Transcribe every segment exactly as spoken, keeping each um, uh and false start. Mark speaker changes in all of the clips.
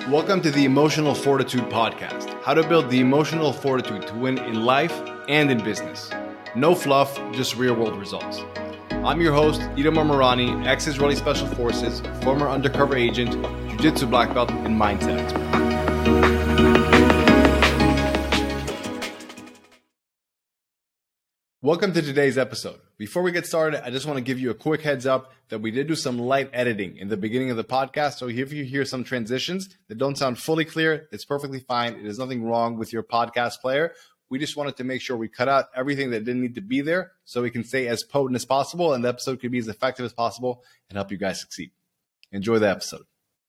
Speaker 1: Welcome to the Emotional Fortitude Podcast, how to build the emotional fortitude to win in life and in business. No fluff, just real world results. I'm your host, Itamar Marani, ex-Israeli Special Forces, former undercover agent, jiu-jitsu black belt, and mindset expert. Welcome to today's episode. Before we get started, I just want to give you a quick heads up that we did do some light editing in the beginning of the podcast. So if you hear some transitions that don't sound fully clear, it's perfectly fine. There's nothing wrong with your podcast player. We just wanted to make sure we cut out everything that didn't need to be there so we can stay as potent as possible and the episode could be as effective as possible and help you guys succeed. Enjoy the episode.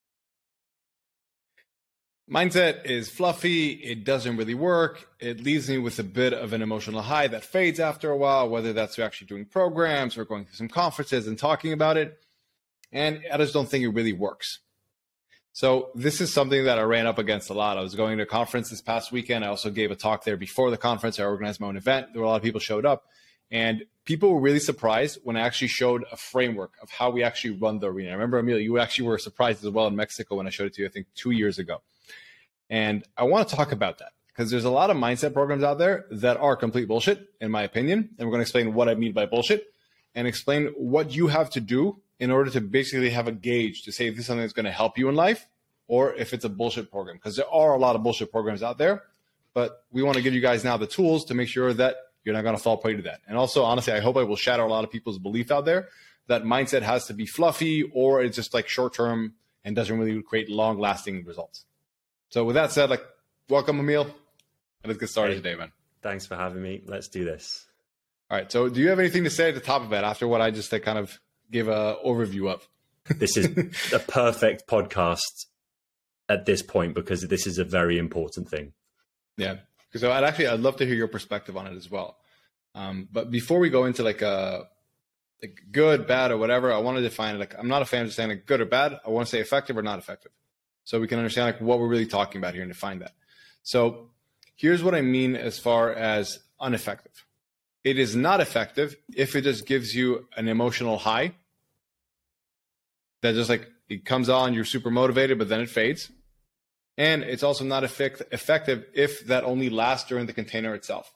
Speaker 1: Mindset is fluffy. It doesn't really work. It leaves me with a bit of an emotional high that fades after a while, whether that's actually doing programs or going through some conferences and talking about it. And I just don't think it really works. So this is something that I ran up against a lot. I was going to a conference this past weekend. I also gave a talk there before the conference. I organized my own event. There were a lot of people showed up. And people were really surprised when I actually showed a framework of how we actually run the arena. I remember, Emil, you actually were surprised as well in Mexico when I showed it to you, I think, two years ago. And I want to talk about that because there's a lot of mindset programs out there that are complete bullshit, in my opinion. And we're going to explain what I mean by bullshit and explain what you have to do in order to basically have a gauge to say if this is something that's going to help you in life or if it's a bullshit program. Because there are a lot of bullshit programs out there, but we want to give you guys now the tools to make sure that you're not going to fall prey to that. And also, honestly, I hope I will shatter a lot of people's belief out there that mindset has to be fluffy or it's just like short-term and doesn't really create long-lasting results. So with that said, like, welcome, Emil. And let's get started hey, today, man.
Speaker 2: Thanks for having me. Let's do this.
Speaker 1: All right. So do you have anything to say at the top of it after what I just uh, kind of gave an overview of?
Speaker 2: This is a perfect podcast at this point because this is a very important thing.
Speaker 1: Yeah. So I'd actually, I'd love to hear your perspective on it as well. Um, but before we go into like a like good, bad, or whatever, I want to define it. Like, I'm not a fan of just saying like good or bad. I want to say effective or not effective. So we can understand like what we're really talking about here and define that. So here's what I mean as far as ineffective. It is not effective if it just gives you an emotional high that just like it comes on, you're super motivated, but then it fades. And it's also not effect- effective if that only lasts during the container itself.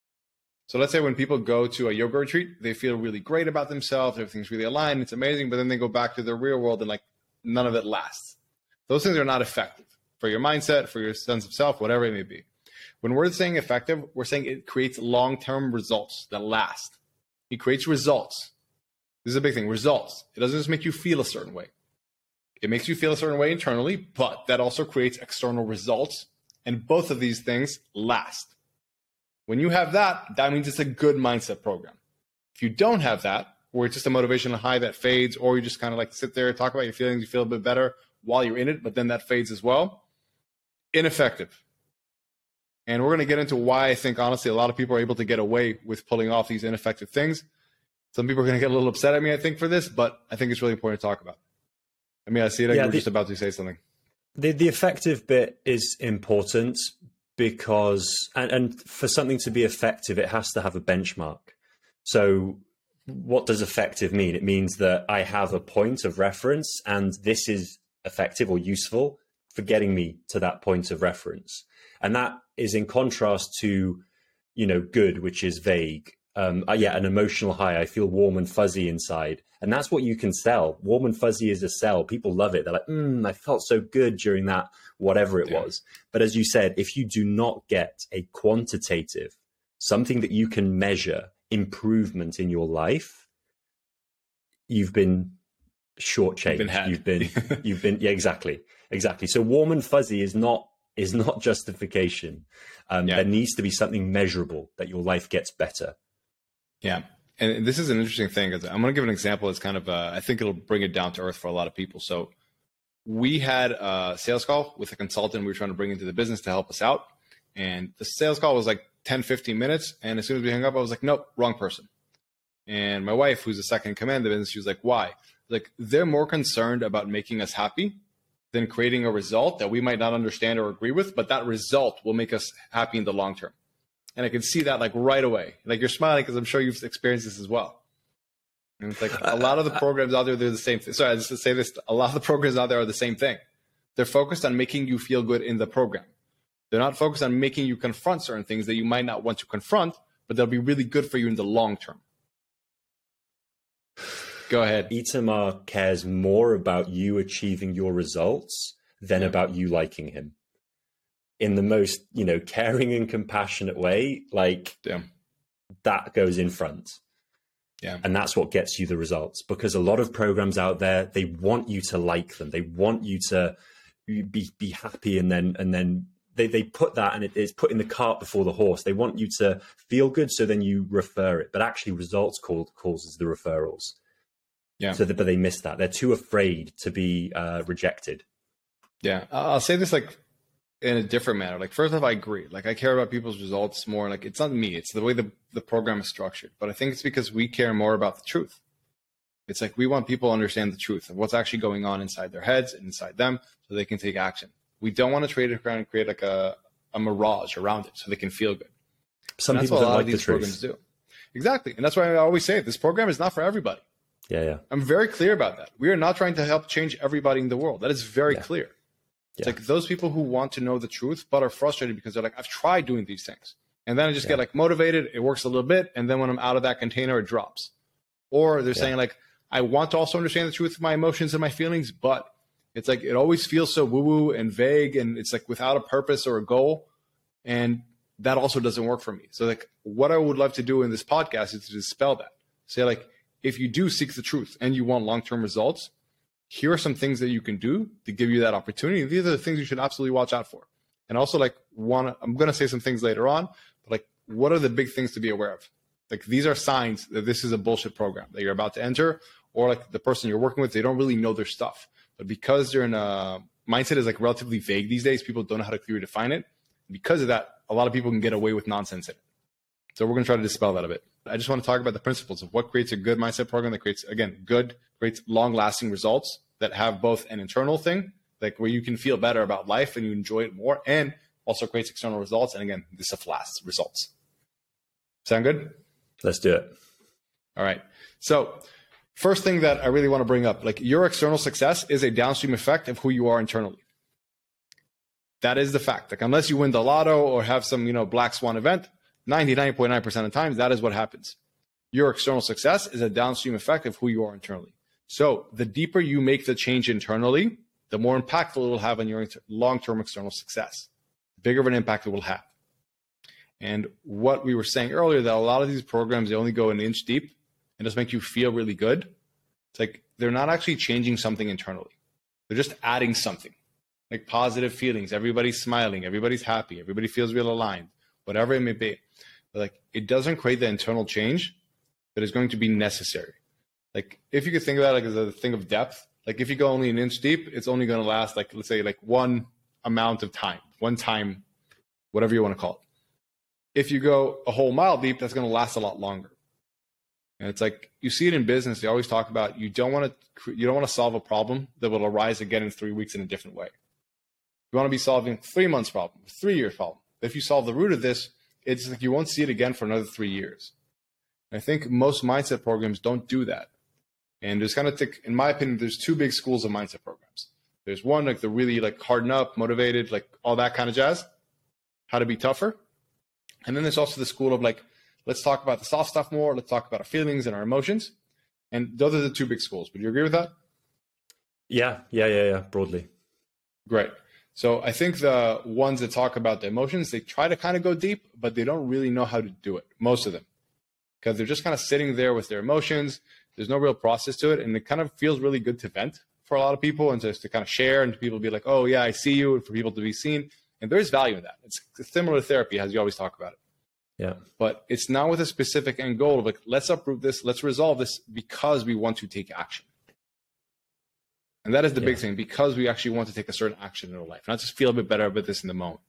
Speaker 1: So let's say when people go to a yoga retreat, they feel really great about themselves, everything's really aligned, it's amazing, but then they go back to their real world and like none of it lasts. Those things are not effective for your mindset, for your sense of self, whatever it may be. When we're saying effective, we're saying it creates long-term results that last. It creates results. This is a big thing, results. It doesn't just make you feel a certain way. It makes you feel a certain way internally, but that also creates external results. And both of these things last. When you have that, that means it's a good mindset program. If you don't have that, where it's just a motivational high that fades, or you just kind of like sit there, talk about your feelings, you feel a bit better while you're in it, but then that fades as well, ineffective. And we're going to get into why I think, honestly, a lot of people are able to get away with pulling off these ineffective things. Some people are going to get a little upset at me, I think, for this, but I think it's really important to talk about. I mean, I see that yeah, you were the, just about to say something.
Speaker 2: The, the effective bit is important because, and, and for something to be effective, it has to have a benchmark. So what does effective mean? It means that I have a point of reference and this is effective or useful for getting me to that point of reference. And that is in contrast to, you know, good, which is vague. Um, uh, yeah, an emotional high. I feel warm and fuzzy inside. And that's what you can sell. Warm and fuzzy is a sell. People love it. They're like, mm, I felt so good during that, whatever it yeah. was. But as you said, if you do not get a quantitative, something that you can measure improvement in your life, you've been shortchanged. You've been, you've been, you've been, yeah, exactly, exactly. So warm and fuzzy is not is not justification. Um, yeah. There needs to be something measurable that your life gets better.
Speaker 1: Yeah, and this is an interesting thing because I'm going to give an example. It's kind of, uh, I think it'll bring it down to earth for a lot of people. So we had a sales call with a consultant we were trying to bring into the business to help us out, and the sales call was like ten, fifteen minutes. And as soon as we hung up, I was like, nope, wrong person. And my wife, who's the second in command of the business, she was like, why? Like, they're more concerned about making us happy than creating a result that we might not understand or agree with, but that result will make us happy in the long term. And I can see that like right away. Like, you're smiling because I'm sure you've experienced this as well. And it's like a lot of the programs out there, they're the same thing. Sorry, just to say this, a lot of the programs out there are the same thing. They're focused on making you feel good in the program. They're not focused on making you confront certain things that you might not want to confront, but they'll be really good for you in the long term. Go ahead.
Speaker 2: Itamar cares more about you achieving your results than
Speaker 1: Yeah.
Speaker 2: about you liking him. In the most, you know, caring and compassionate way, like
Speaker 1: Yeah.
Speaker 2: that goes in front.
Speaker 1: Yeah.
Speaker 2: And that's what gets you the results, because a lot of programs out there, they want you to like them. They want you to be be happy, and then and then they, they put that, and it, it's putting the cart before the horse. They want you to feel good, so then you refer it. But actually results called causes the referrals.
Speaker 1: Yeah.
Speaker 2: So the, but they miss that. They're too afraid to be uh, rejected.
Speaker 1: Yeah. I'll say this like in a different manner. Like, first off, I agree. Like, I care about people's results more. Like, it's not me. It's the way the, the program is structured. But I think it's because we care more about the truth. It's like we want people to understand the truth of what's actually going on inside their heads and inside them so they can take action. We don't want to trade it around and create like a, a mirage around it so they can feel good.
Speaker 2: Some
Speaker 1: And that's
Speaker 2: people
Speaker 1: what a
Speaker 2: don't
Speaker 1: lot
Speaker 2: like
Speaker 1: of
Speaker 2: the
Speaker 1: these programs
Speaker 2: truth.
Speaker 1: do. Exactly. And that's why I always say this program is not for everybody.
Speaker 2: Yeah, yeah.
Speaker 1: I'm very clear about that. We are not trying to help change everybody in the world. That is very
Speaker 2: Yeah.
Speaker 1: clear. It's
Speaker 2: Yeah.
Speaker 1: like those people who want to know the truth but are frustrated because they're like, I've tried doing these things. And then I just
Speaker 2: Yeah.
Speaker 1: get like motivated. It works a little bit. And then when I'm out of that container, it drops. Or they're
Speaker 2: Yeah.
Speaker 1: saying like, I want to also understand the truth of my emotions and my feelings, but it's like, it always feels so woo woo and vague. And it's like without a purpose or a goal. And that also doesn't work for me. So like what I would love to do in this podcast is to dispel that. Say like, if you do seek the truth and you want long-term results, here are some things that you can do to give you that opportunity. These are the things you should absolutely watch out for. And also like one, I'm going to say some things later on, but like, what are the big things to be aware of? Like, these are signs that this is a bullshit program that you're about to enter, or like the person you're working with, they don't really know their stuff, but because they're in a mindset is like relatively vague these days, people don't know how to clearly define it. Because of that, a lot of people can get away with nonsense in it. So we're going to try to dispel that a bit. I just want to talk about the principles of what creates a good mindset program that creates, again, good, creates long-lasting results that have both an internal thing, like where you can feel better about life and you enjoy it more, and also creates external results. And again, this is last results. Sound good?
Speaker 2: Let's do it.
Speaker 1: All right. So first thing that I really want to bring up, like your external success is a downstream effect of who you are internally. That is the fact. Like, unless you win the lotto or have some, you know, black swan event, ninety-nine point nine percent of the times, that is what happens. Your external success is a downstream effect of who you are internally. So the deeper you make the change internally, the more impactful it will have on your inter- long-term external success. The bigger of an impact it will have. And what we were saying earlier, that a lot of these programs, they only go an inch deep and just make you feel really good. It's like they're not actually changing something internally. They're just adding something, like positive feelings. Everybody's smiling. Everybody's happy. Everybody feels real aligned, whatever it may be. But like, it doesn't create the internal change that is going to be necessary. Like, if you could think about it like as a thing of depth, like if you go only an inch deep, it's only going to last like, let's say like one amount of time, one time, whatever you want to call it. If you go a whole mile deep, that's going to last a lot longer. And it's like, you see it in business. They always talk about, you don't want to, you don't want to solve a problem that will arise again in three weeks in a different way. You want to be solving three months problem, three years problem. If you solve the root of this, it's like you won't see it again for another three years. And I think most mindset programs don't do that. And there's kind of, in my opinion, there's two big schools of mindset programs. There's one, like the really like harden up, motivated, like all that kind of jazz, how to be tougher. And then there's also the school of like, let's talk about the soft stuff more. Let's talk about our feelings and our emotions. And those are the two big schools. Would you agree with that?
Speaker 2: Yeah, yeah, yeah, yeah, broadly.
Speaker 1: Great. So I think the ones that talk about the emotions, they try to kind of go deep, but they don't really know how to do it, most of them, because they're just kind of sitting there with their emotions. There's no real process to it. And it kind of feels really good to vent for a lot of people and just to kind of share and people be like, oh, yeah, I see you, and for people to be seen. And there's value in that. It's similar to therapy, as you always talk about it.
Speaker 2: Yeah.
Speaker 1: But it's not with a specific end goal of like, let's uproot this, let's resolve this because we want to take action. And that is the
Speaker 2: Yeah.
Speaker 1: big thing, because we actually want to take a certain action in our life, not just feel a bit better about this in the moment.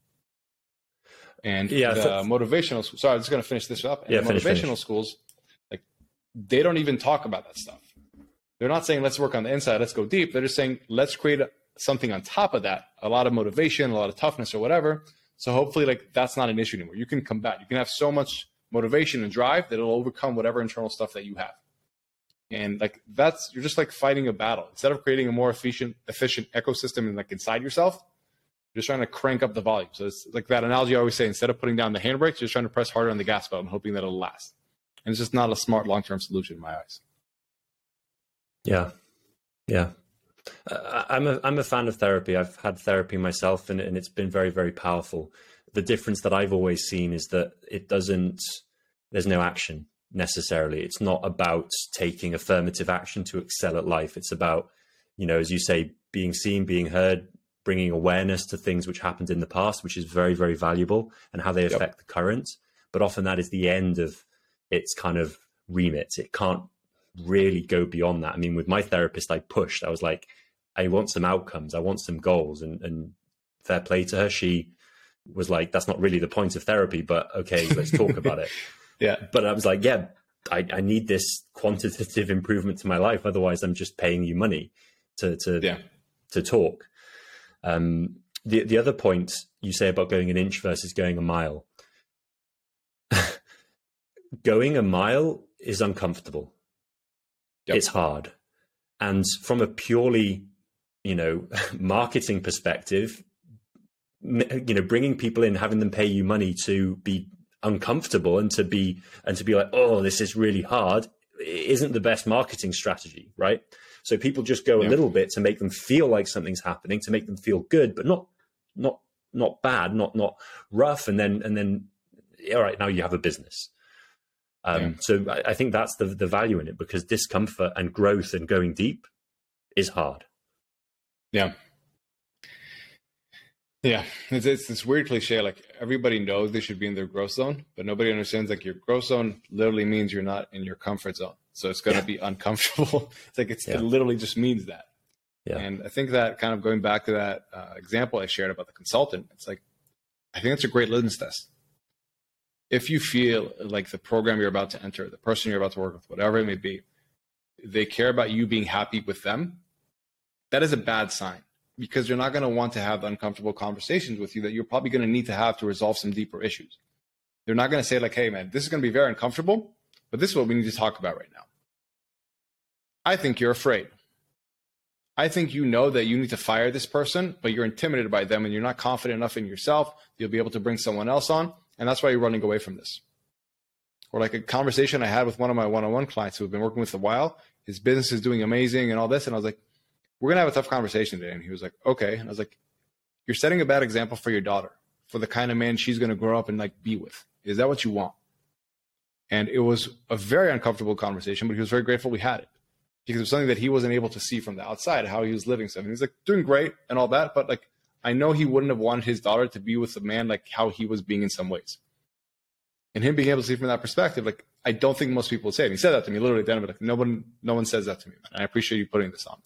Speaker 1: And
Speaker 2: Yeah,
Speaker 1: the
Speaker 2: th-
Speaker 1: motivational, sorry, I'm just going to finish this up. And
Speaker 2: Yeah,
Speaker 1: the
Speaker 2: finish,
Speaker 1: motivational
Speaker 2: finish.
Speaker 1: schools, like, they don't even talk about that stuff. They're not saying, let's work on the inside, let's go deep. They're just saying, let's create a, something on top of that, a lot of motivation, a lot of toughness or whatever. So hopefully, like, that's not an issue anymore. You can combat, you can have so much motivation and drive that it'll overcome whatever internal stuff that you have. And like that's you're just like fighting a battle. Instead of creating a more efficient efficient ecosystem and like inside yourself, you're just trying to crank up the volume. So it's like that analogy I always say, instead of putting down the handbrakes, you're just trying to press harder on the gas pedal and hoping that it'll last. And it's just not a smart long-term solution in my eyes.
Speaker 2: Yeah. Yeah. Uh, I'm a I'm a fan of therapy. I've had therapy myself, and, and it's been very, very powerful. The difference that I've always seen is that it doesn't, there's no action necessarily. It's not about taking affirmative action to excel at life. It's about, you know, as you say, being seen, being heard, bringing awareness to things which happened in the past, which is very, very valuable, and how they affect yep. the current. But often that is the end of its kind of remit. It can't really go beyond that. I mean, with my therapist, I pushed. I was like, I want some outcomes. I want some goals. And, and fair play to her. She was like, that's not really the point of therapy, but okay, let's talk about it.
Speaker 1: Yeah.
Speaker 2: But I was like, yeah, I, I need this quantitative improvement to my life. Otherwise, I'm just paying you money to to
Speaker 1: yeah.
Speaker 2: to talk. Um, the the other point you say about going an inch versus going a mile. Going a mile is uncomfortable. Yep. It's hard. And from a purely, you know, marketing perspective, you know, bringing people in, having them pay you money to be uncomfortable and to be, and to be like, oh, this is really hard, isn't the best marketing strategy, right? So people just go a yeah. little bit to make them feel like something's happening, to make them feel good, but not, not, not bad, not, not rough. And then, and then, all right, now you have a business. Um, yeah. So I, I think that's the the value in it, because discomfort and growth and going deep is hard.
Speaker 1: Yeah. Yeah. It's, it's this weird cliche. Like everybody knows they should be in their growth zone, but nobody understands like your growth zone literally means you're not in your comfort zone. So it's going to yeah. be uncomfortable. It's like, it's, yeah. it literally just means that. Yeah. And I think that kind of going back to that uh, example I shared about the consultant, it's like, I think it's a great litmus test. If you feel like the program you're about to enter, the person you're about to work with, whatever it may be, they care about you being happy with them, that is a bad sign, because you're not going to want to have uncomfortable conversations with you that you're probably going to need to have to resolve some deeper issues. They're not going to say like, hey man, this is going to be very uncomfortable, but this is what we need to talk about right now. I think you're afraid. I think you know that you need to fire this person, but you're intimidated by them and you're not confident enough in yourself. You'll be able to bring someone else on. And that's why you're running away from this. Or like a conversation I had with one of my one-on-one clients who have been working with a while. His business is doing amazing and all this. And I was like, we're going to have a tough conversation today. And he was like, okay. And I was like, you're setting a bad example for your daughter, for the kind of man she's going to grow up and like be with. Is that what you want? And it was a very uncomfortable conversation, but he was very grateful we had it, because it was something that he wasn't able to see from the outside, how he was living stuff. And he's like doing great and all that, but like, I know he wouldn't have wanted his daughter to be with a man like how he was being in some ways. And him being able to see from that perspective, like, I don't think most people would say it. And he said that to me literally at the end of it. Like, no one, no one says that to me, man. And I appreciate you putting this on.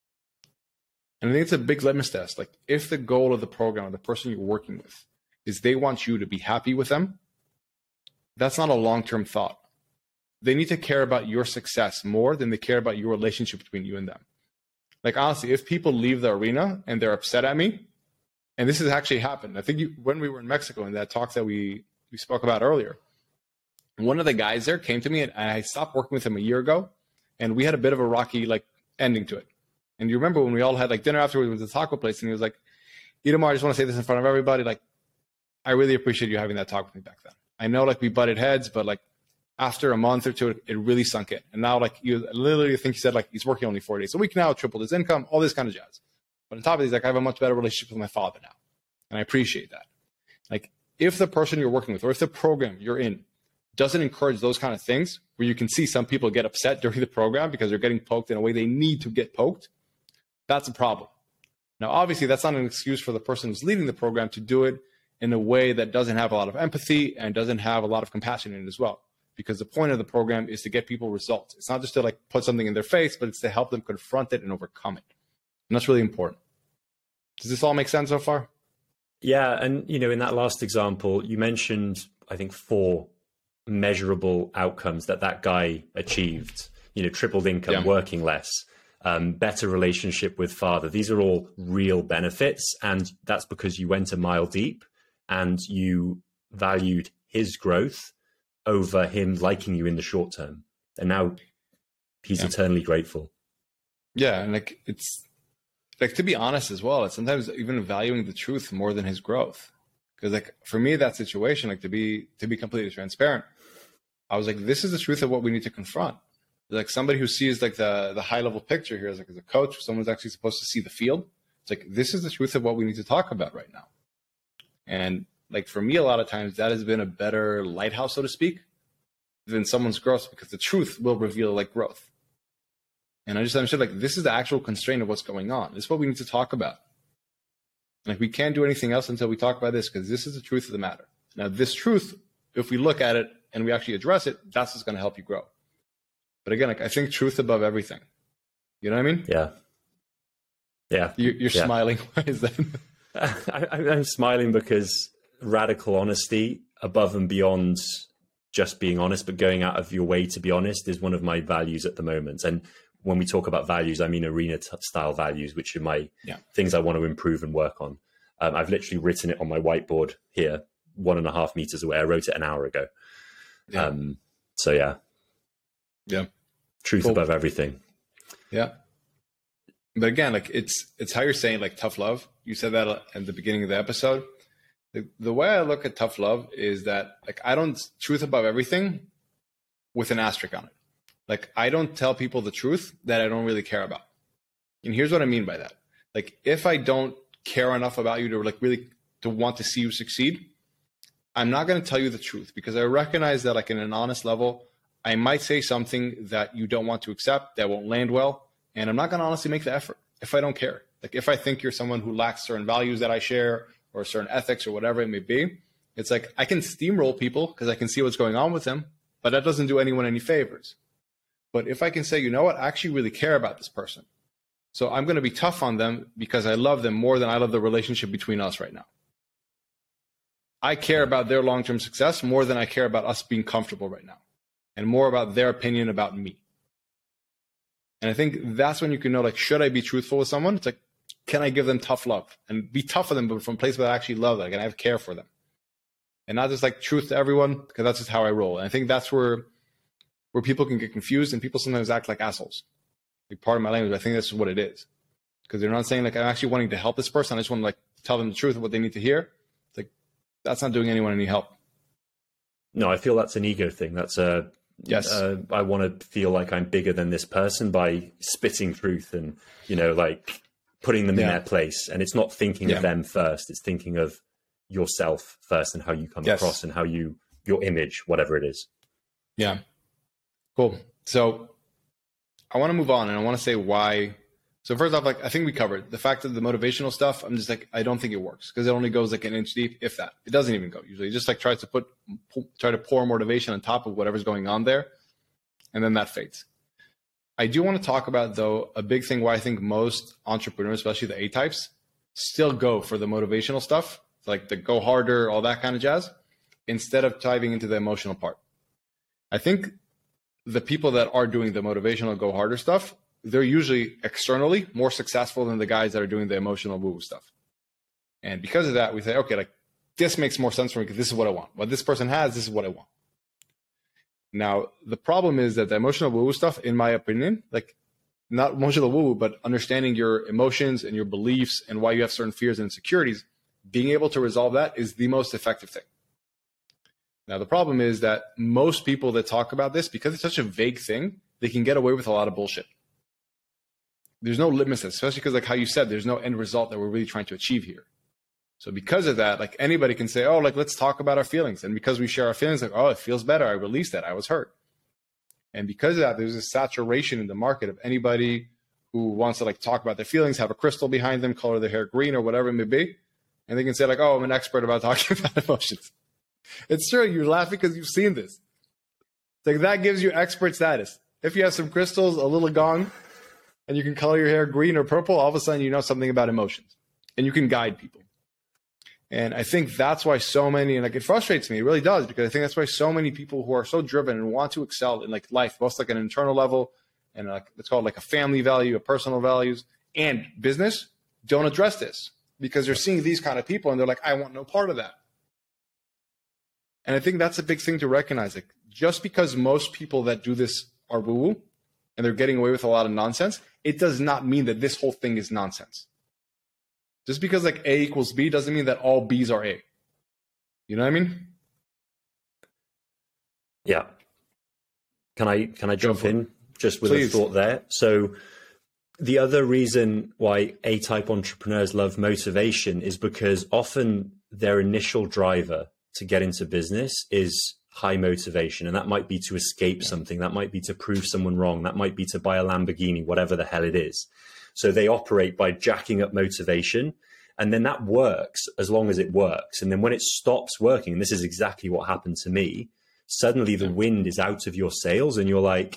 Speaker 1: And I think it's a big litmus test. Like, if the goal of the program or the person you're working with is they want you to be happy with them, that's not a long-term thought. They need to care about your success more than they care about your relationship between you and them. Like, honestly, if people leave the arena and they're upset at me, and this has actually happened. I think you, when we were in Mexico in that talk that we, we spoke about earlier, one of the guys there came to me, and I stopped working with him a year ago, and we had a bit of a rocky like ending to it. And you remember when we all had like dinner afterwards with the taco place, and he was like, Itamar, I just want to say this in front of everybody. Like, I really appreciate you having that talk with me back then. I know like we butted heads, but like after a month or two, it, it really sunk in. And now like you literally think he said like he's working only four days a week now, tripled his income, all this kind of jazz. But on top of these, like I have a much better relationship with my father now. And I appreciate that. Like if the person you're working with or if the program you're in doesn't encourage those kind of things where you can see some people get upset during the program because they're getting poked in a way they need to get poked, that's a problem. Now, obviously, that's not an excuse for the person who's leading the program to do it in a way that doesn't have a lot of empathy and doesn't have a lot of compassion in it as well. Because the point of the program is to get people results. It's not just to like put something in their face, but it's to help them confront it and overcome it. And that's really important. Does this all make sense so far?
Speaker 2: Yeah. And, you know, in that last example, you mentioned, I think, four measurable outcomes that that guy achieved, you know, tripled income, yeah. working less, um, better relationship with father. These are all real benefits. And that's because you went a mile deep and you valued his growth over him liking you in the short term. And now he's
Speaker 1: Yeah.
Speaker 2: eternally grateful.
Speaker 1: Yeah, and like it's like, to be honest as well, it's sometimes even valuing the truth more than his growth. Because like for me, that situation, like to be to be completely transparent, I was like, this is the truth of what we need to confront. Like somebody who sees like the the high level picture here, as like as a coach, someone's actually supposed to see the field. It's like, this is the truth of what we need to talk about right now. And like for me, a lot of times that has been a better lighthouse, so to speak, than someone's growth, because the truth will reveal like growth. And I just understood like this is the actual constraint of what's going on. This is what we need to talk about. Like we can't do anything else until we talk about this, because this is the truth of the matter. Now, this truth, if we look at it and we actually address it, that's what's going to help you grow. But again, like I think truth above everything. You know what I mean?
Speaker 2: Yeah. Yeah.
Speaker 1: You, you're
Speaker 2: yeah.
Speaker 1: smiling. Why is that?
Speaker 2: I, I'm smiling because radical honesty above and beyond just being honest, but going out of your way to be honest, is one of my values at the moment. And when we talk about values, I mean arena t- style values, which are my
Speaker 1: yeah.
Speaker 2: things I want to improve and work on. Um, I've literally written it on my whiteboard here, one and a half meters away. I wrote it an hour ago.
Speaker 1: Yeah.
Speaker 2: Um, so yeah.
Speaker 1: Yeah.
Speaker 2: Truth
Speaker 1: Cool.
Speaker 2: above everything.
Speaker 1: Yeah. But again, like it's it's how you're saying like tough love. You said that at the beginning of the episode. The, the way I look at tough love is that like I don't truth above everything with an asterisk on it. Like I don't tell people the truth that I don't really care about. And here's what I mean by that. Like if I don't care enough about you to like really to want to see you succeed, I'm not going to tell you the truth, because I recognize that like in an honest level, I might say something that you don't want to accept, that won't land well. And I'm not going to honestly make the effort if I don't care. Like if I think you're someone who lacks certain values that I share or certain ethics or whatever it may be, it's like I can steamroll people because I can see what's going on with them, but that doesn't do anyone any favors. But if I can say, you know what, I actually really care about this person, so I'm going to be tough on them because I love them more than I love the relationship between us right now. I care about their long-term success more than I care about us being comfortable right now, and more about their opinion about me. And I think that's when you can know, like, should I be truthful with someone? It's like, can I give them tough love and be tough with them, but from a place where I actually love them and I have care for them, and not just like truth to everyone, because that's just how I roll. And I think that's where where people can get confused, and people sometimes act like assholes. Like, part of my language, I think that's what it is, because they're not saying like I'm actually wanting to help this person. I just want to like tell them the truth of what they need to hear. It's like that's not doing anyone any help.
Speaker 2: No, I feel that's an ego thing. That's a
Speaker 1: yes.
Speaker 2: Uh, I want to feel like I'm bigger than this person by spitting truth and, you know, like putting them yeah. in their place. And it's not thinking yeah. of them first. It's thinking of yourself first and how you come yes. across and how you, your image, whatever it is.
Speaker 1: Yeah. Cool. So I want to move on, and I want to say why. So first off, like I think we covered the fact that the motivational stuff, I'm just like, I don't think it works, because it only goes like an inch deep, if that. It doesn't even go usually. It just like tries to put, try to pour motivation on top of whatever's going on there, and then that fades. I do want to talk about, though, a big thing why I think most entrepreneurs, especially the A-types, still go for the motivational stuff, like the go harder, all that kind of jazz, instead of diving into the emotional part. I think the people that are doing the motivational go harder stuff, they're usually externally more successful than the guys that are doing the emotional woo stuff. And because of that, we say, okay, like this makes more sense for me because this is what I want. What this person has, this is what I want. Now, the problem is that the emotional woo stuff, in my opinion, like not emotional woo, but understanding your emotions and your beliefs and why you have certain fears and insecurities, being able to resolve that is the most effective thing. Now, the problem is that most people that talk about this, because it's such a vague thing, they can get away with a lot of bullshit. There's no litmus test, especially because, like how you said, there's no end result that we're really trying to achieve here. So because of that, like anybody can say, oh, like, let's talk about our feelings. And because we share our feelings, like, oh, it feels better. I released that. I was hurt. And because of that, there's a saturation in the market of anybody who wants to like talk about their feelings, have a crystal behind them, color their hair green or whatever it may be. And they can say like, oh, I'm an expert about talking about emotions. It's true. You're laughing because you've seen this. It's like that gives you expert status. If you have some crystals, a little gong, and you can color your hair green or purple, all of a sudden you know something about emotions, and you can guide people. And I think that's why so many, and like it frustrates me, it really does, because I think that's why so many people who are so driven and want to excel in like life, both like an internal level and like it's called like a family value, a personal values, and business, don't address this, because they're seeing these kind of people and they're like, I want no part of that. And I think that's a big thing to recognize. Like just because most people that do this are woo-woo and they're getting away with a lot of nonsense, it does not mean that this whole thing is nonsense. Just because like A equals B doesn't mean that all B's are A. You know what I mean?
Speaker 2: Yeah. Can I can I jump in just with
Speaker 1: Please.
Speaker 2: a thought there? So the other reason why A-type entrepreneurs love motivation is because often their initial driver to get into business is high motivation. And that might be to escape something. That might be to prove someone wrong. That might be to buy a Lamborghini, whatever the hell it is. So they operate by jacking up motivation. And then that works as long as it works. And then when it stops working, and this is exactly what happened to me, suddenly the wind is out of your sails and you're like,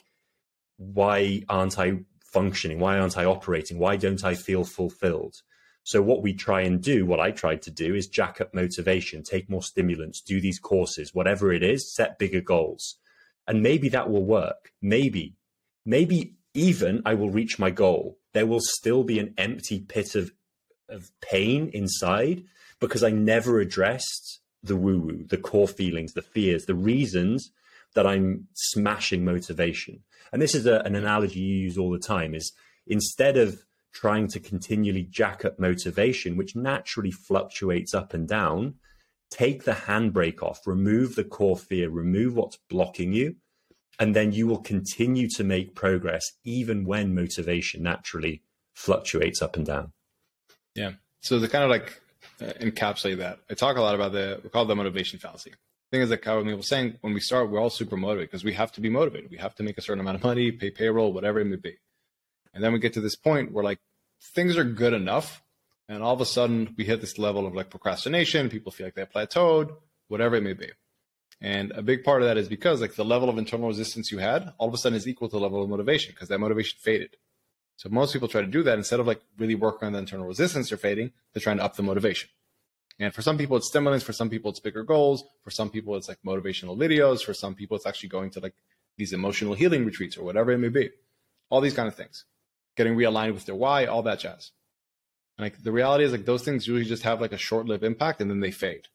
Speaker 2: why aren't I functioning? Why aren't I operating? Why don't I feel fulfilled? So what we try and do, what I tried to do, is jack up motivation, take more stimulants, do these courses, whatever it is, set bigger goals. And maybe that will work. Maybe, maybe even I will reach my goal. There will still be an empty pit of, of pain inside because I never addressed the woo-woo, the core feelings, the fears, the reasons that I'm smashing motivation. And this is a, an analogy you use all the time, is instead of trying to continually jack up motivation, which naturally fluctuates up and down, take the handbrake off, remove the core fear, remove what's blocking you, and then you will continue to make progress even when motivation naturally fluctuates up and down.
Speaker 1: Yeah. So to kind of like uh, encapsulate that, I talk a lot about the, we call it the motivation fallacy. The thing is, like how we were saying, when we start, we're all super motivated because we have to be motivated. We have to make a certain amount of money, pay payroll, whatever it may be. And then we get to this point where like things are good enough. And all of a sudden we hit this level of like procrastination. People feel like they've plateaued, whatever it may be. And a big part of that is because like the level of internal resistance you had all of a sudden is equal to the level of motivation because that motivation faded. So most people try to do that instead of like really working on the internal resistance they're fading, they're trying to up the motivation. And for some people it's stimulants, for some people it's bigger goals, for some people it's like motivational videos, for some people it's actually going to like these emotional healing retreats or whatever it may be. All these kind of things. Getting realigned with their why, all that jazz. And like the reality is like those things usually just have like a short-lived impact and then they fade.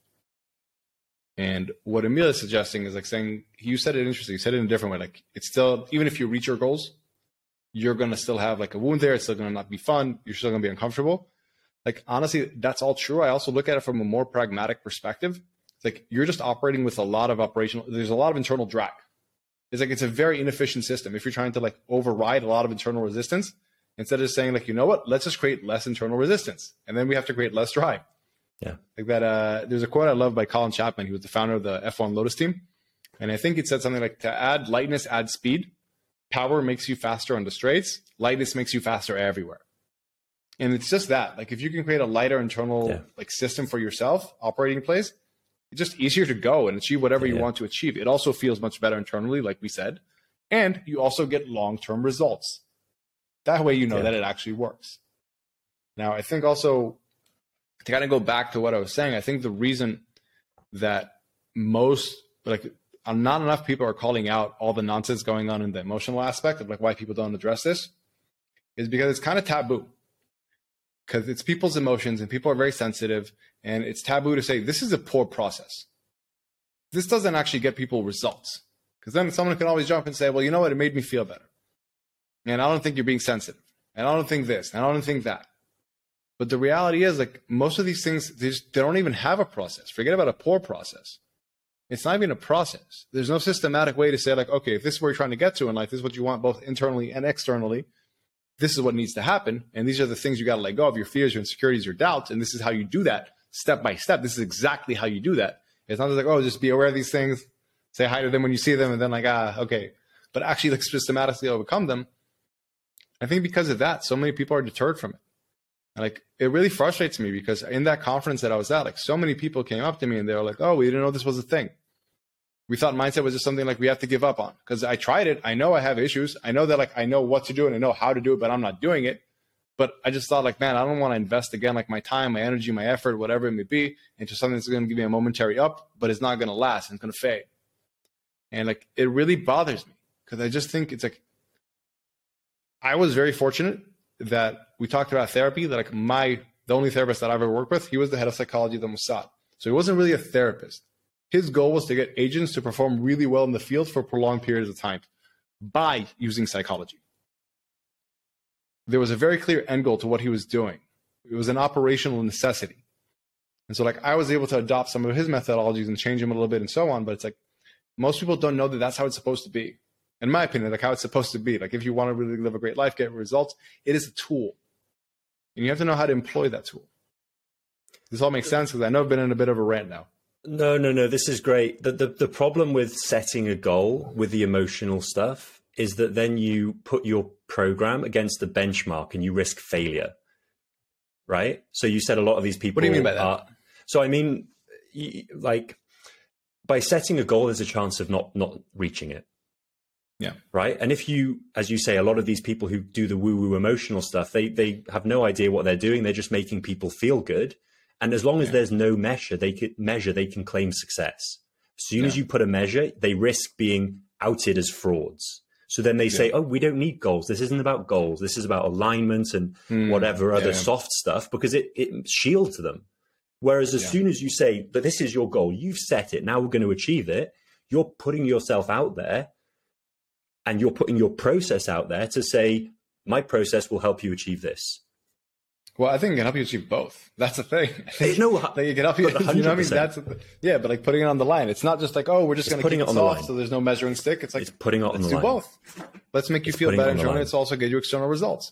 Speaker 1: And what Emil is suggesting is like saying, you said it interesting, you said it in a different way. Like it's still, even if you reach your goals, you're going to still have like a wound there. It's still going to not be fun. You're still going to be uncomfortable. Like, honestly, that's all true. I also look at it from a more pragmatic perspective. It's like, you're just operating with a lot of operational, there's a lot of internal drag. It's like, it's a very inefficient system. If you're trying to like override a lot of internal resistance, instead of saying like, you know what, let's just create less internal resistance. And then we have to create less drive.
Speaker 2: Yeah.
Speaker 1: Like that, uh, there's a quote I love by Colin Chapman. He was the founder of the F one Lotus team. And I think it said something like, to add lightness, add speed. Power makes you faster on the straights. Lightness makes you faster everywhere. And it's just that, like, if you can create a lighter internal yeah. like system for yourself, operating place, it's just easier to go and achieve whatever yeah. you want to achieve. It also feels much better internally, like we said, and you also get long-term results. That way, you know yeah. that it actually works. Now, I think also to kind of go back to what I was saying, I think the reason that most, like, not enough people are calling out all the nonsense going on in the emotional aspect of like why people don't address this is because it's kind of taboo. Because it's people's emotions and people are very sensitive, and it's taboo to say this is a poor process. This doesn't actually get people results. Because then someone can always jump and say, well, you know what, it made me feel better. And I don't think you're being sensitive. And I don't think this, and I don't think that. But the reality is, like, most of these things, they, just, they don't even have a process. Forget about a poor process. It's not even a process. There's no systematic way to say, like, okay, if this is where you're trying to get to in life, this is what you want both internally and externally, this is what needs to happen. And these are the things you got to let go of, your fears, your insecurities, your doubts. And this is how you do that step by step. This is exactly how you do that. It's not just like, oh, just be aware of these things, say hi to them when you see them, and then like, ah, okay. But actually like systematically overcome them. I think because of that, so many people are deterred from it. And like, it really frustrates me because in that conference that I was at, like so many people came up to me and they were like, oh, we didn't know this was a thing. We thought mindset was just something like we have to give up on, because I tried it. I know I have issues. I know that like I know what to do and I know how to do it, but I'm not doing it. But I just thought like, man, I don't want to invest again, like my time, my energy, my effort, whatever it may be, into something that's going to give me a momentary up, but it's not going to last and it's going to fade. And like, it really bothers me because I just think it's like, I was very fortunate that we talked about therapy, that like my, the only therapist that I've ever worked with, he was the head of psychology at the Mossad. So he wasn't really a therapist. His goal was to get agents to perform really well in the field for prolonged periods of time by using psychology. there was a very clear end goal to what he was doing. It was an operational necessity. And so like I was able to adopt some of his methodologies and change them a little bit and so on. But it's like most people don't know that that's how it's supposed to be. In my opinion, like how it's supposed to be. Like if you want to really live a great life, get results, it is a tool. And you have to know how to employ that tool. This all makes sense because I know I've been in a bit of a rant now.
Speaker 2: No, no, no. This is great. The, the the problem with setting a goal with the emotional stuff is that then you put your program against the benchmark and you risk failure, right? So you said a lot of these people.
Speaker 1: What do you mean by that?
Speaker 2: Are, so I mean, like by setting a goal, there's a chance of not not reaching it.
Speaker 1: Yeah.
Speaker 2: Right. And if you, as you say, a lot of these people who do the woo woo emotional stuff, they they have no idea what they're doing. They're just making people feel good. And as long as yeah. there's no measure, they can measure, they can claim success. As soon yeah. as you put a measure, they risk being outed as frauds. So then they yeah. say, oh, we don't need goals. This isn't about goals. This is about alignment and mm, whatever other yeah. soft stuff, because it, it shields them. Whereas as yeah. soon as you say, but this is your goal, you've set it, now we're going to achieve it, you're putting yourself out there and you're putting your process out there to say, my process will help you achieve this.
Speaker 1: Well, I think it can help you achieve both. That's the thing. I think,
Speaker 2: no,
Speaker 1: like it can help you. You know what I mean? That's yeah, but like putting it on the line. It's not just like, oh, we're just going to keep it soft, so there's no measuring stick. It's like
Speaker 2: it's putting it on
Speaker 1: let's
Speaker 2: the
Speaker 1: do
Speaker 2: line.
Speaker 1: both. Let's make you
Speaker 2: it's
Speaker 1: feel better internally.
Speaker 2: Line.
Speaker 1: It's also get you external results.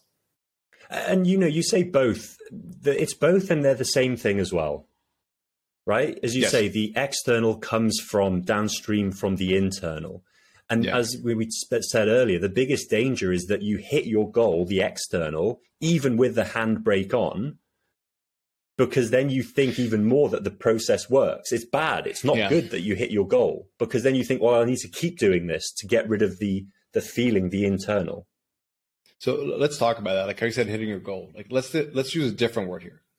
Speaker 2: And you know, you say both. It's both, and they're the same thing as well, right? As you yes. say, the external comes from downstream from the internal. And yeah. as we, we said earlier, the biggest danger is that you hit your goal, the external, even with the handbrake on, because then you think even more that the process works. It's bad. It's not yeah. good that you hit your goal, because then you think, well, I need to keep doing this to get rid of the the feeling, the internal.
Speaker 1: So let's talk about that. Like how you said, hitting your goal. Like let's let's use a different word here.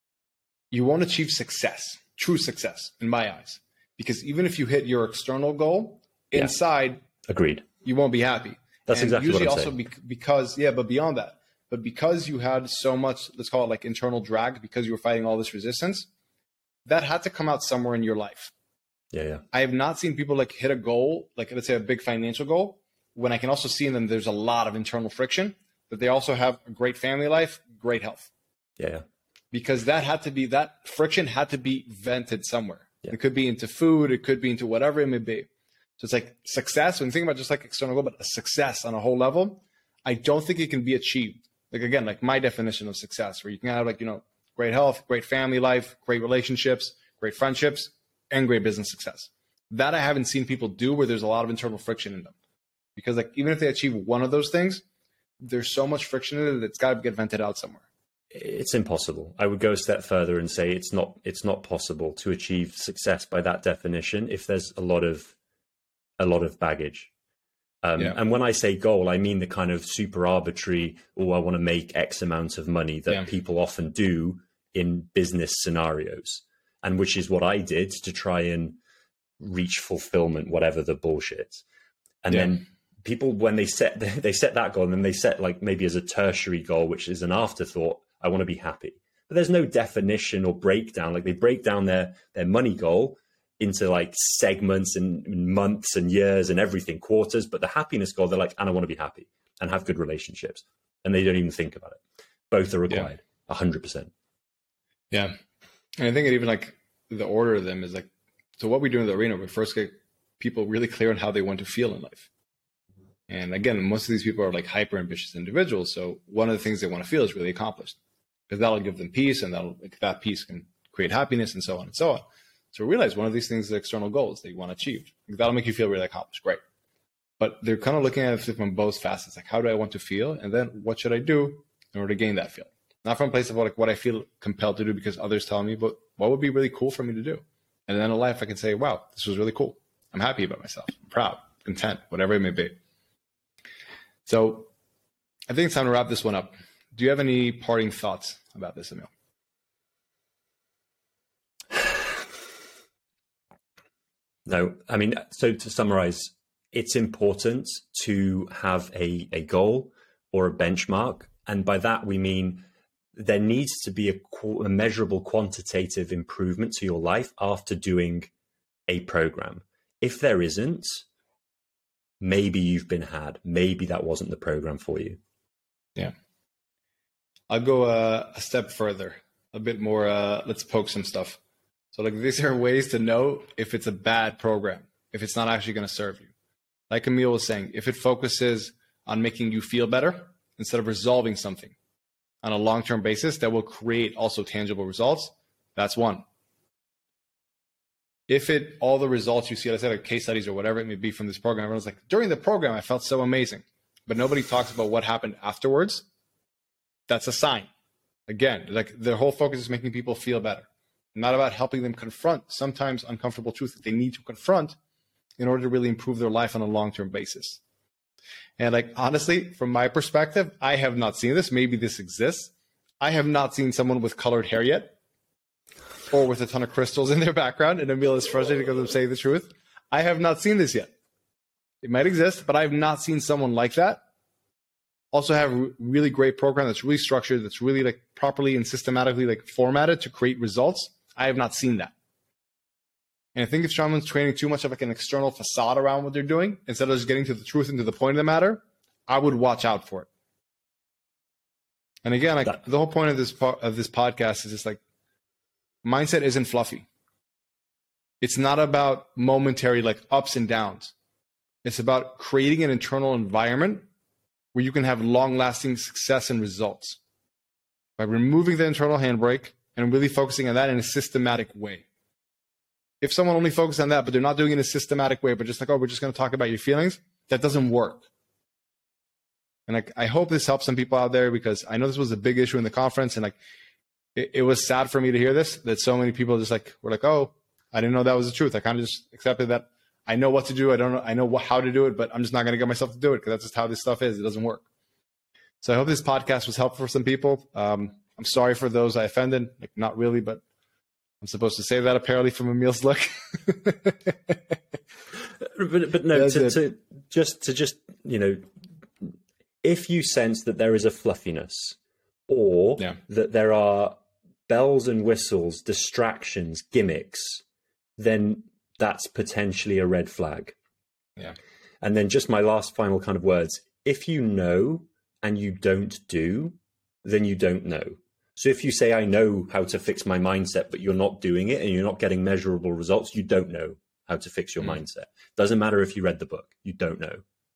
Speaker 1: You won't achieve success, true success, in my eyes, because even if you hit your external goal, yeah. inside,
Speaker 2: agreed,
Speaker 1: you won't be happy.
Speaker 2: That's
Speaker 1: and
Speaker 2: exactly
Speaker 1: usually
Speaker 2: what I'm
Speaker 1: also
Speaker 2: saying.
Speaker 1: Be- because yeah, but beyond that. But because you had so much, let's call it like internal drag, because you were fighting all this resistance, that had to come out somewhere in your life.
Speaker 2: Yeah, yeah.
Speaker 1: I have not seen people like hit a goal, like let's say a big financial goal, when I can also see in them there's a lot of internal friction, but they also have a great family life, great health.
Speaker 2: Yeah, yeah.
Speaker 1: Because that had to be, that friction had to be vented somewhere.
Speaker 2: Yeah.
Speaker 1: It could be into food, it could be into whatever it may be. So it's like success, when you think about just like external goal, but a success on a whole level, I don't think it can be achieved. Like, again, like my definition of success, where you can have like, you know, great health, great family life, great relationships, great friendships, and great business success. That I haven't seen people do where there's a lot of internal friction in them. Because like, even if they achieve one of those things, there's so much friction in it that it's got to get vented out somewhere.
Speaker 2: It's impossible. I would go a step further and say it's not, it's not possible to achieve success by that definition if there's a lot of, a lot of baggage. Um, yeah. And when I say goal, I mean the kind of super arbitrary, oh, I want to make X amount of money that yeah. people often do in business scenarios, and which is what I did to try and reach fulfillment, whatever the bullshit. And yeah. then people, when they set they set that goal, and then they set like maybe as a tertiary goal, which is an afterthought, I want to be happy. But there's no definition or breakdown. Like they break down their their money goal into like segments and months and years and everything, quarters. But the happiness goal, they're like, and I want to be happy and have good relationships. And they don't even think about it. Both are required, a hundred percent.
Speaker 1: Yeah. And I think it even like the order of them is like, so what we do in the arena, we first get people really clear on how they want to feel in life. And again, most of these people are like hyper ambitious individuals. So one of the things they want to feel is really accomplished, because that'll give them peace, and that'll, like, that peace can create happiness, and so on and so on. So realize one of these things is external goals that you want to achieve. That'll make you feel really accomplished. Great. But they're kind of looking at it from both facets. Like, how do I want to feel? And then what should I do in order to gain that feeling? Not from a place of like what I feel compelled to do because others tell me, but what would be really cool for me to do? And then in life, I can say, wow, this was really cool. I'm happy about myself. I'm proud, content, whatever it may be. So I think it's time to wrap this one up. Do you have any parting thoughts about this, Emil?
Speaker 2: No, I mean, so to summarize, it's important to have a, a goal or a benchmark. And by that, we mean there needs to be a, a measurable quantitative improvement to your life after doing a program. If there isn't, maybe you've been had. Maybe that wasn't the program for you.
Speaker 1: Yeah. I'll go uh, a step further, a bit more. Uh, let's poke some stuff. So like these are ways to know if it's a bad program, if it's not actually going to serve you. Like Emil was saying, if it focuses on making you feel better instead of resolving something on a long-term basis that will create also tangible results, that's one. If it, all the results you see, let's say like case studies or whatever it may be from this program, everyone's like, during the program, I felt so amazing, but nobody talks about what happened afterwards. That's a sign. Again, like their whole focus is making people feel better, not about helping them confront sometimes uncomfortable truths that they need to confront in order to really improve their life on a long-term basis. And like, honestly, from my perspective, I have not seen this. Maybe this exists. I have not seen someone with colored hair yet or with a ton of crystals in their background. And Emil is frustrated because I'm saying the truth. I have not seen this yet. It might exist, but I have not seen someone like that also have a really great program that's really structured, that's really like properly and systematically like formatted to create results. I have not seen that. And I think if someone's training too much of like an external facade around what they're doing, instead of just getting to the truth and to the point of the matter, I would watch out for it. And again, like that, the whole point of this po- of this podcast is just like mindset isn't fluffy. It's not about momentary like ups and downs. It's about creating an internal environment where you can have long-lasting success and results by removing the internal handbrake and really focusing on that in a systematic way. If someone only focuses on that, but they're not doing it in a systematic way, but just like, oh, we're just going to talk about your feelings, that doesn't work. And like, I hope this helps some people out there, because I know this was a big issue in the conference, and like, it, it was sad for me to hear this, that so many people just like were like, oh, I didn't know that was the truth. I kind of just accepted that. I know what to do. I don't know. I know how to do it, but I'm just not going to get myself to do it because that's just how this stuff is. It doesn't work. So I hope this podcast was helpful for some people. Um, I'm sorry for those I offended. Like, not really, but I'm supposed to say that apparently from Emil's look.
Speaker 2: but, but no, to, to just to just you know, if you sense that there is a fluffiness, or yeah. that there are bells and whistles, distractions, gimmicks, then that's potentially a red flag.
Speaker 1: Yeah.
Speaker 2: And then just my last final kind of words. If you know and you don't do, then you don't know. So if you say, I know how to fix my mindset, but you're not doing it and you're not getting measurable results, you don't know how to fix your mm. mindset. Doesn't matter if you read the book, you don't know.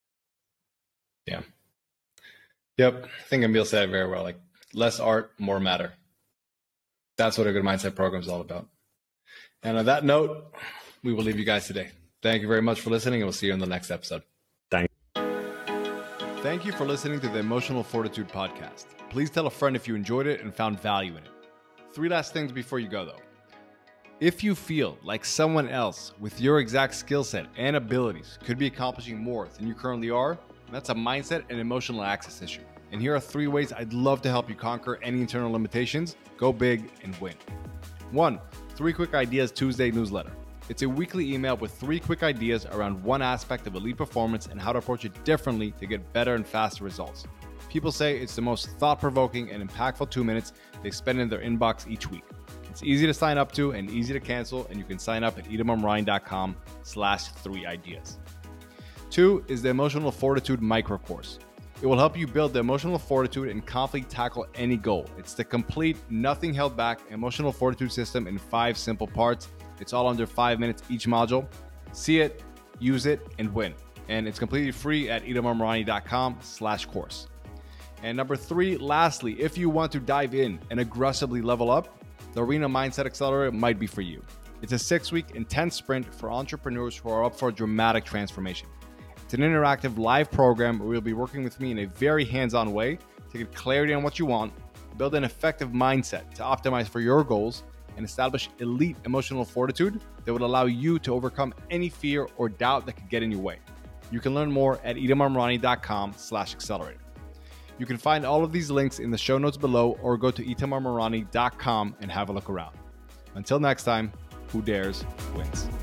Speaker 1: Yeah. Yep. I think Emil said it very well. Like, less art, more matter. That's what a good mindset program is all about. And on that note, we will leave you guys today. Thank you very much for listening, and we'll see you in the next episode.
Speaker 2: Thank you.
Speaker 1: Thank you for listening to the Emotional Fortitude podcast. Please tell a friend if you enjoyed it and found value in it. Three last things before you go, though. If you feel like someone else with your exact skill set and abilities could be accomplishing more than you currently are, that's a mindset and emotional access issue. And here are three ways I'd love to help you conquer any internal limitations, go big, and win. One, Three Quick Ideas Tuesday newsletter. It's a weekly email with three quick ideas around one aspect of elite performance and how to approach it differently to get better and faster results. People say it's the most thought-provoking and impactful two minutes they spend in their inbox each week. It's easy to sign up to and easy to cancel, and you can sign up at edomamrani.com slash three ideas. Two is the Emotional Fortitude micro course. It will help you build the emotional fortitude and confidently tackle any goal. It's the complete, nothing held back emotional fortitude system in five simple parts. It's all under five minutes each module. See it, use it, and win. And it's completely free at edomamrani.com slash course. And number three, lastly, if you want to dive in and aggressively level up, the Arena Mindset Accelerator might be for you. It's a six-week intense sprint for entrepreneurs who are up for a dramatic transformation. It's an interactive live program where you'll be working with me in a very hands-on way to get clarity on what you want, build an effective mindset to optimize for your goals, and establish elite emotional fortitude that would allow you to overcome any fear or doubt that could get in your way. You can learn more at edomamrani.com slash accelerator. You can find all of these links in the show notes below, or go to itamarmarani dot com and have a look around. Until next time, who dares wins.